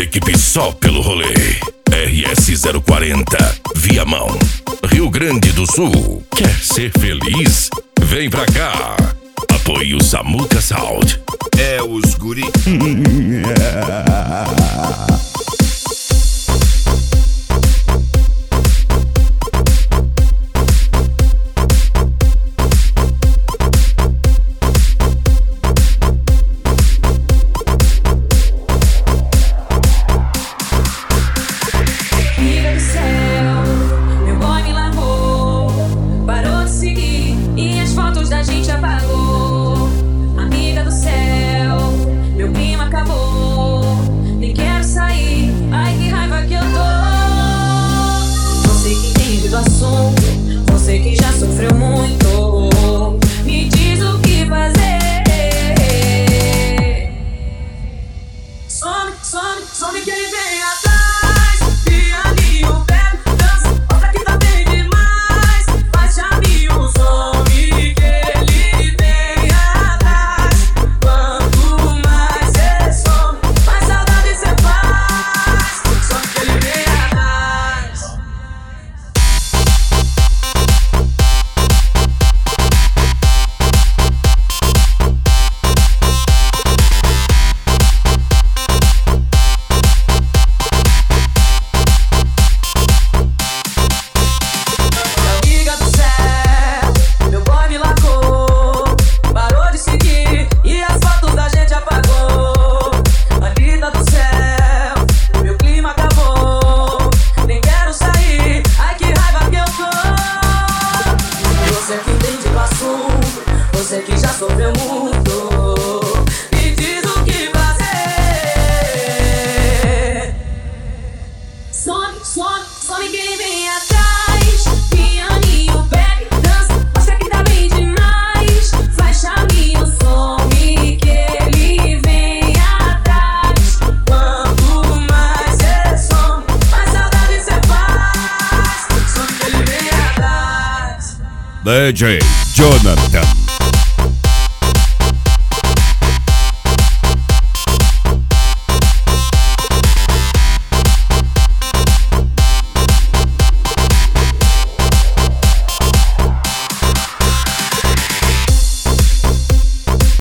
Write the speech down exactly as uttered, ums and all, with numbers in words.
Equipe só pelo rolê. R S zero quarenta, Viamão, Rio Grande do Sul. Quer ser feliz? Vem pra cá. Apoio Samuca Sound. É os guri. Você que já sofreu muito, me diz o que fazer. Some, some, some que ele vem atrás. Pianinho, bebe, dança, mostra que tá bem demais. Faz chaminho, some que ele vem atrás. Quanto mais cê some, mais saudade cê faz. Some que ele vem atrás. Você que já sofreu muito, me diz o que fazer. Some, some, some que ele vem atrás. Pianinho, bebe, dança, mostra que tá bem demais. Faz chaminho, some que ele vem atrás. Quanto mais cê some, mais saudade cê faz. Some que ele vem atrás. D J Jonathan.